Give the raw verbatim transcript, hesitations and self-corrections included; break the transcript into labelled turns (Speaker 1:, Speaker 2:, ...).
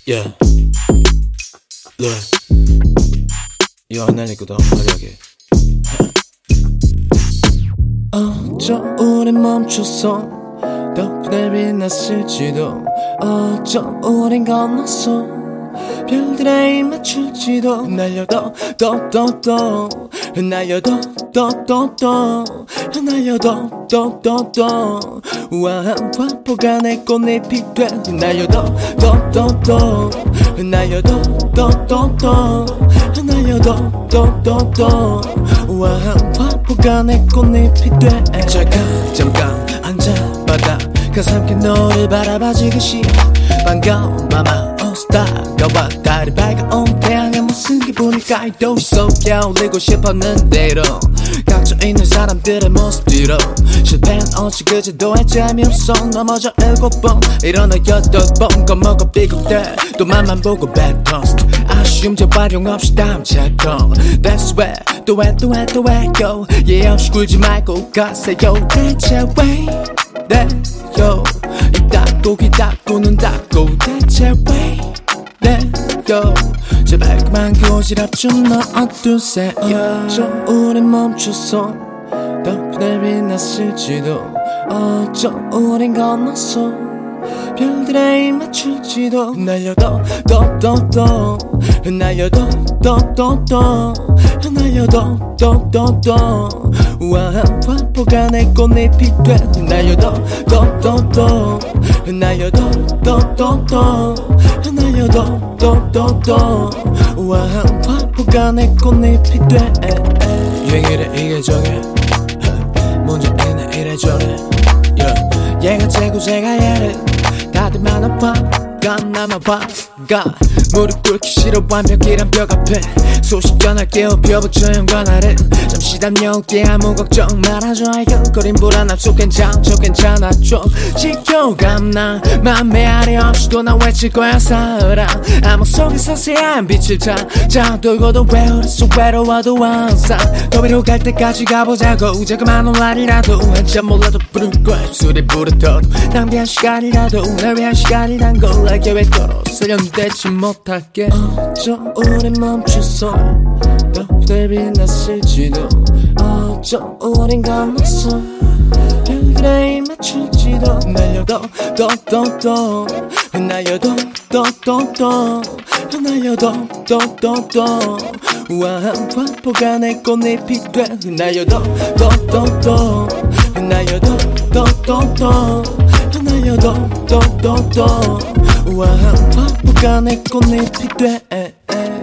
Speaker 1: Yeah, look, 이거 안 날리거든 화려하게. 어쩜 우린 멈췄어. 덕분에 빛났을지도. 어쩜 우린 건넜어. 별들에 입 맞출지도. 날려도 또또또 날려도 또또또 날려도 또또또 우아한 화포가 내 꽃잎이 돼. 날려도 또또또 날려도 또또또 날려도 또또또 우아한 화포가 내 꽃잎이 돼. 잠깐 잠깐 앉아 바닥 삼킨 너를 바라봐 지그시 반가운 마마 스타가와 달이 밝아온 태양의 무슨 기분일까. 이 도시 속에 어울리고 싶었는데도 각져 있는 사람들의 모습들로 실패한 어찌 그제도 재미없어. 넘어져 일곱 번 일어나 여덟 번 겁먹어 삐걱대 또 맘만 보고 bad toast. 아쉬움 재활용 없이 다음 챕터. That's where 또 해 또 해 또 해 yo. yeah 없이 굴지 말고 가세요. 대체 왜 내요 입 닫고 귀 닫고 눈 닫고 대체 왜 내요 제발 그만 그 오지랖 좀 넣어두세요. 어쩜 우린 멈췄어. 덕분에 빛났을지도. 어쩜 우린 건넜어. 별들에 입 맞출지도. 날려도 또또또 날려도 또또또 날려도 또또또 우아한 화포가 내 꽃잎이 돼. 날려도 또또또 날려도 또또또 날려도 또또또 우아한 화포가 내 꽃잎이 돼. 얘기래 이게 저게 문제는 이래저래. 얘가 째고 제가 얘를 다들 많아봐 나만 봐가 무릎 꿇기 싫어. 완벽이란 벽 앞에 소식 전할게요. 펴붙여 연관하를 잠시 담녀올게. 아무 걱정 말아줘. 이거거린 불안함 속 괜찮 저 괜찮아 좀 지켜감나. 맘에 아래 없이도 나 외칠 거야 사랑. 암호 속에서 새하얀 빛을 찾아 돌고도 외로워서 외로워도 항상 더 위로 갈 때까지 가보자고. 자그만 온날이라도 한참 몰라도 부를 거야. 입술에 불을 터도 낭비한 시간이라도 날 위한 시간이란 걸 알게 왜 떨어 설명되지 못할게. 어쩜 우린 멈췄어. 덕분에 빛났을지도. 어쩜 우린 건넜어. 별들에 입 맞출지도. 날려도 또또또 날려도 또또또 날려도 또또또 우아한 화포가 내 꽃잎이 돼. 날려도 또또또 날려도 또또또 날려도 또또또 우아한 화포가 내 꽃잎이 돼.